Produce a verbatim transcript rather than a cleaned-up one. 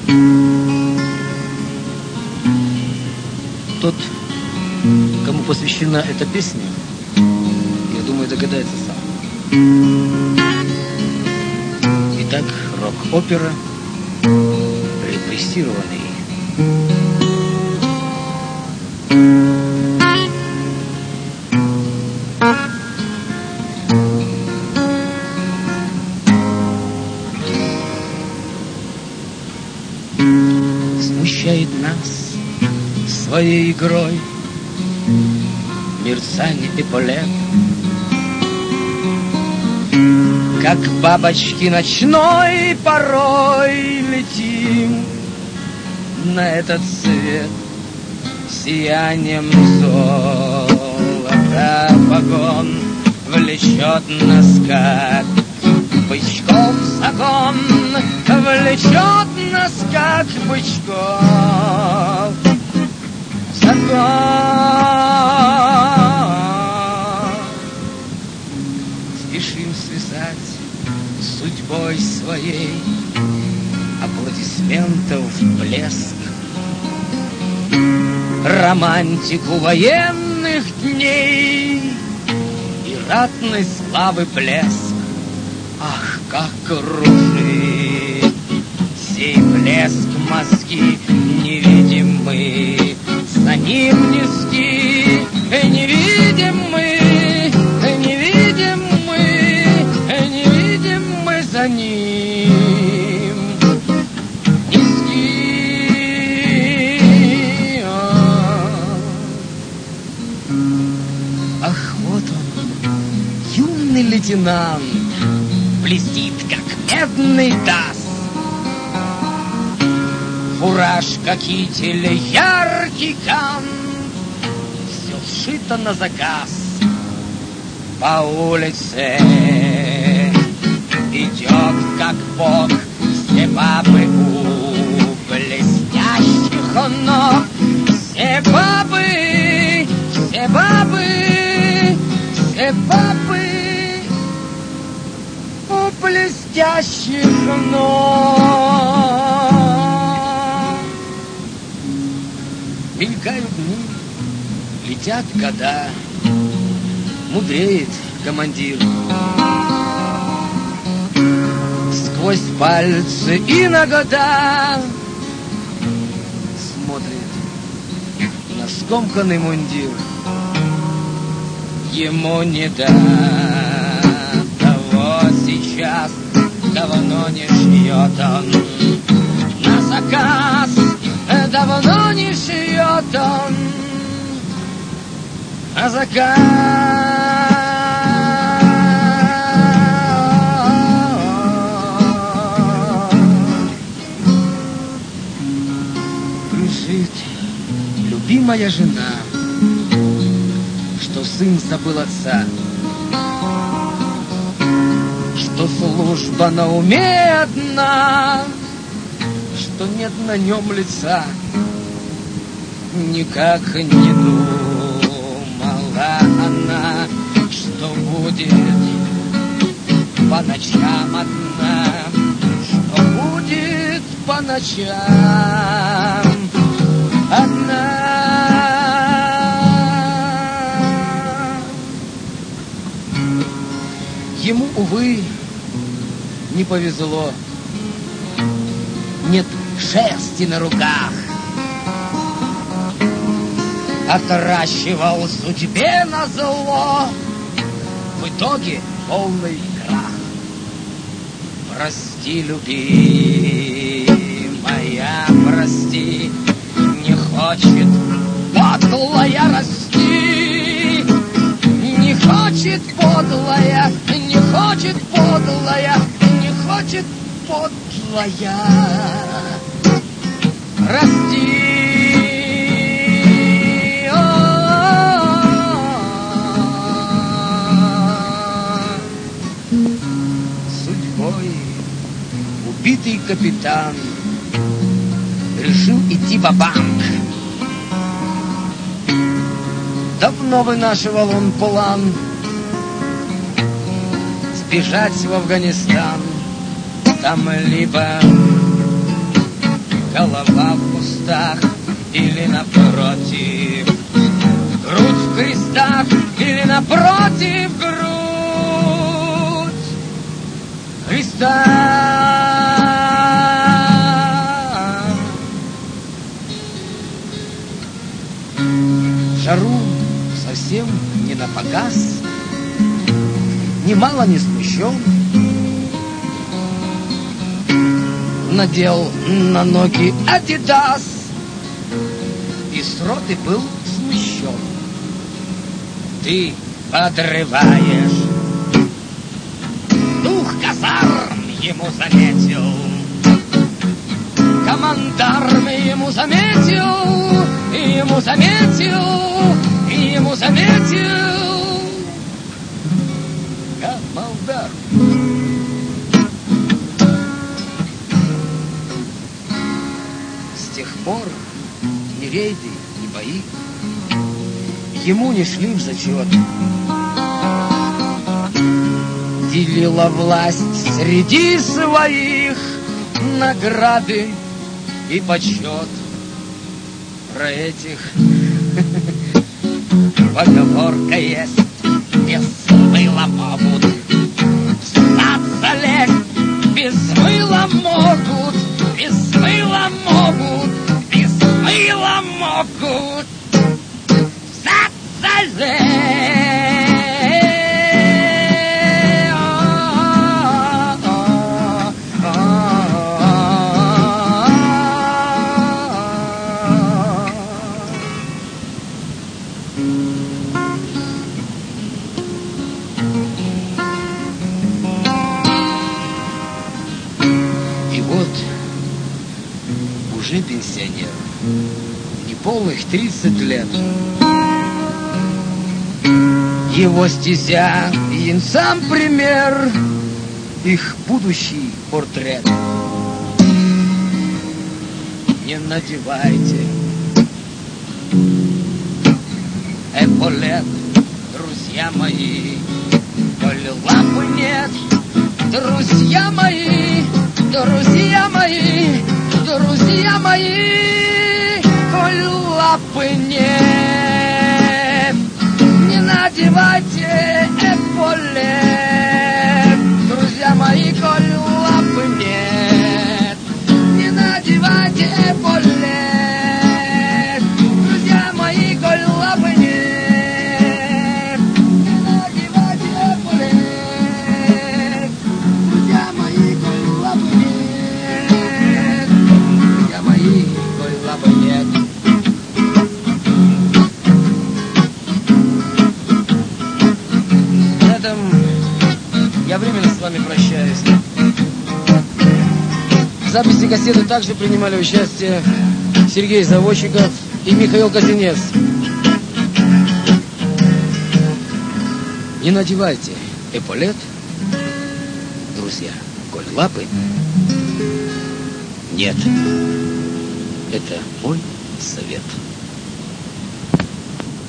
Тот, кому посвящена эта песня, я думаю, догадается сам. Итак, рок-опера «Репрессированный». Смущает нас своей игрой мерцание эполет, как бабочки ночной порой летим на этот свет сиянием золота. Вагон влечет нас, как бычков загон, влечет нас, как бычков загон. Спешим связать с судьбой своей аплодисментов блеск, романтику военных дней и ратной славы блеск. Ах, как кружит сей блеск мозги невидимый, за ним низки, не видим мы, не видим мы, не видим мы за ним низки. Ах, вот он, юный лейтенант, блестит, как медный таз. Фуражка, китель, яркий кант, все сшито на заказ. По улице идет, как бог, все бабы у блестящих ног. Все бабы, все бабы, все бабы у блестящих ног. Мелькают дни, летят года, мудреет командир. Сквозь пальцы иногда смотрит на скомканный мундир. Ему не до того сейчас, давно не шьет он на заказ, давно не шьет он на заказ. Кружит любимая жена, что сын забыл отца, что служба на уме одна, что нет на нем лица. Никак не думала она, что будет по ночам одна, что будет по ночам одна. Ему, увы, не повезло. Нет шерсти на руках. Отращивал судьбе назло, в итоге полный крах. Прости, любимая, прости, не хочет подлая расти, не хочет подлая, не хочет подлая, не хочет подлая расти. Убитый капитан решил идти ва-банк. Давно вынашивал он план сбежать в Афганистан. Там либо голова в кустах или напротив, грудь в крестах или напротив, грудь Христа. В жару совсем не напоказ, немало не смущен, надел на ноги адидас и с роты был смущен. Ты подрываешь дух казарм, ему заметил командарм, ему заметил, и ему заметил, и ему заметил командарм. С тех пор ни рейды, ни бои ему не шли в зачет. Делила власть среди своих награды и почет. Про этих поговорка есть: без мыла могут в сад залезть, без мыла могут, без мыла могут, без мыла могут в сад залезть. И вот уже пенсионер, неполных тридцать лет, его стезя им сам пример, их будущий портрет. Не надевайте эполет, друзья мои, коли лампы нет, друзья мои, друзья мои, друзья мои, коль лапы нет, не надевайте эполет, друзья мои, коль лапы нет, не надевайте эполет, друзья мои, коль лапы нет, не надевайте эполет, друзья мои, коль лапы нет, друзья мои, коль лапы нет. На этом я временно с вами прощаюсь. В записи кассеты также принимали участие Сергей Заводчиков и Михаил Казинец. Не надевайте эполет, друзья, коль лапы нет. Это мой совет.